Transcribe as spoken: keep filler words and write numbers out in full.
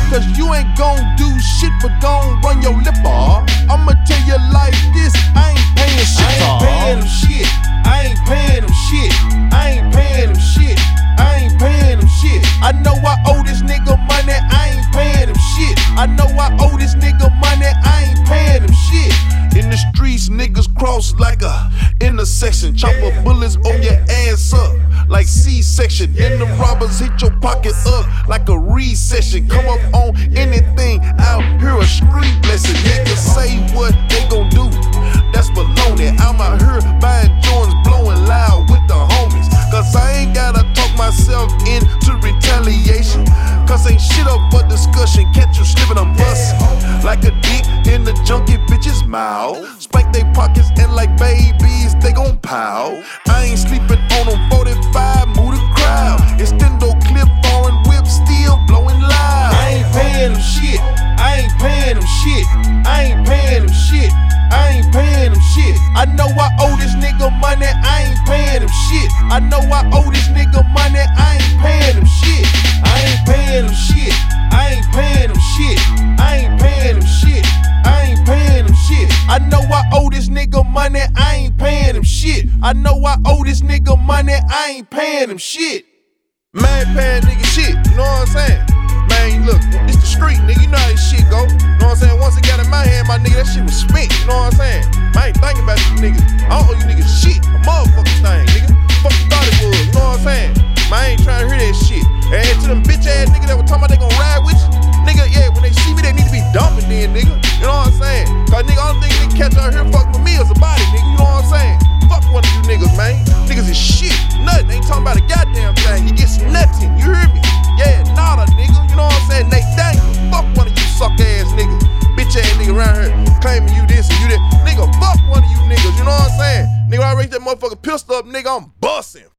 Cause you ain't gon' do shit but gon' run your lip off. I'ma tell you like this, I ain't paying shit. I ain't paying them shit. I ain't paying them shit. I ain't paying them shit. I ain't paying them shit. I know I owe this nigga money, I ain't paying him shit. I know I owe this nigga money, I ain't paying him shit. In the streets, niggas cross like a intersection. Chopper bullets on your ass up like C-section. Then the robbers hit your pocket up like a recession. Come up on anything out here, a street blessing. Niggas say what they gon' do, that's baloney. I'm out here buying joints, blowing loud with the homies. Cause I ain't gotta talk myself into retaliation. Cause ain't shit up for discussion. Catch you slipping, I'm bustin' like a dick in the junkie bitch's mouth. Spank they pockets and like babies, they gon' pow. I ain't sleeping on them forty-five, move the crowd. Extendo clip, foreign whip, still blowing loud. I ain't paying them shit. I ain't paying them shit. I ain't paying them shit. I ain't paying them shit. I know I owe this nigga money, I ain't paying him shit. I know I owe this nigga money, I ain't paying him shit. I ain't paying him shit. I ain't paying him shit. I ain't paying him shit. I ain't paying him shit. I know I owe this nigga money, I ain't paying him shit. I know I owe this nigga money, I ain't paying him shit. Man paying nigga shit, you know what I'm saying? Man, look, it's the street, nigga, you know how this shit go. You know what I'm saying? Once it got in my hand, my nigga, that shit was spent, you know what I'm saying? I ain't thinking about you niggas. I don't owe you niggas shit, a motherfucking thing, nigga. Fuck you thought it was, you know what I'm saying? Man, I ain't trying to hear that shit. And to them bitch ass niggas that were talking about they gon' ride with you, nigga, yeah, when they see me, they need to be dumping then, nigga. You know what I'm saying? Cause nigga, only thing nigga catch out here fucking with me is a body, nigga, you know what I'm saying? Fuck one of you niggas, man. Niggas is shit, nothing. Ain't talking about a goddamn thing. You get nothing, you hear me? Yeah, nada, nigga. You know what I'm saying? Nate Daniel. Fuck one of you suck ass niggas. Bitch ass nigga around here claiming you this and you that. Nigga, fuck one of you niggas. You know what I'm saying? Nigga, I raise that motherfucking pistol up, nigga, I'm busting.